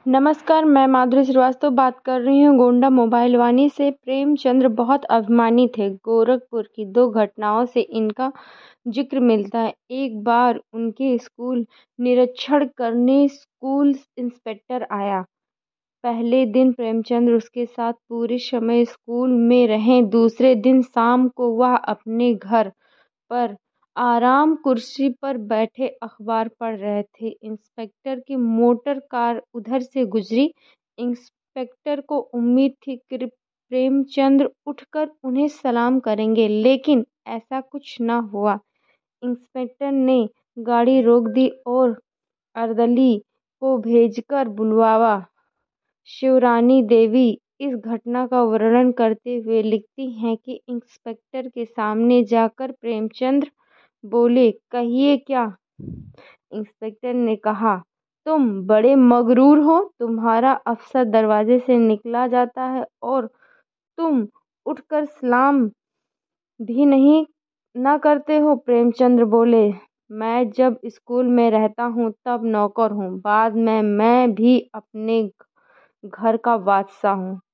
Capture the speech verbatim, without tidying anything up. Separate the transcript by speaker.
Speaker 1: नमस्कार, मैं माधुरी श्रीवास्तव बात कर रही हूँ गोंडा मोबाइल वानी से। प्रेमचंद्र बहुत अभिमानी थे। गोरखपुर की दो घटनाओं से इनका जिक्र मिलता है। एक बार उनके स्कूल निरीक्षण करने स्कूल इंस्पेक्टर आया। पहले दिन प्रेमचंद्र उसके साथ पूरे समय स्कूल में रहे। दूसरे दिन शाम को वह अपने घर पर आराम कुर्सी पर बैठे अखबार पढ़ रहे थे। इंस्पेक्टर की मोटर कार उधर से गुजरी। इंस्पेक्टर को उम्मीद थी कि प्रेमचंद्र उठकर उन्हें सलाम करेंगे, लेकिन ऐसा कुछ न हुआ। इंस्पेक्टर ने गाड़ी रोक दी और अर्दली को भेजकर बुलवाया। शिवरानी देवी इस घटना का वर्णन करते हुए लिखती हैं कि इंस्पेक्टर के सामने जाकर प्रेमचंद्र बोले, कहिए क्या? इंस्पेक्टर ने कहा, तुम बड़े मगरूर हो। तुम्हारा अफसर दरवाजे से निकला जाता है और तुम उठकर सलाम भी नहीं ना करते हो। प्रेमचंद्र बोले, मैं जब स्कूल में रहता हूँ तब नौकर हूँ, बाद में मैं भी अपने घर का बादशाह हूँ।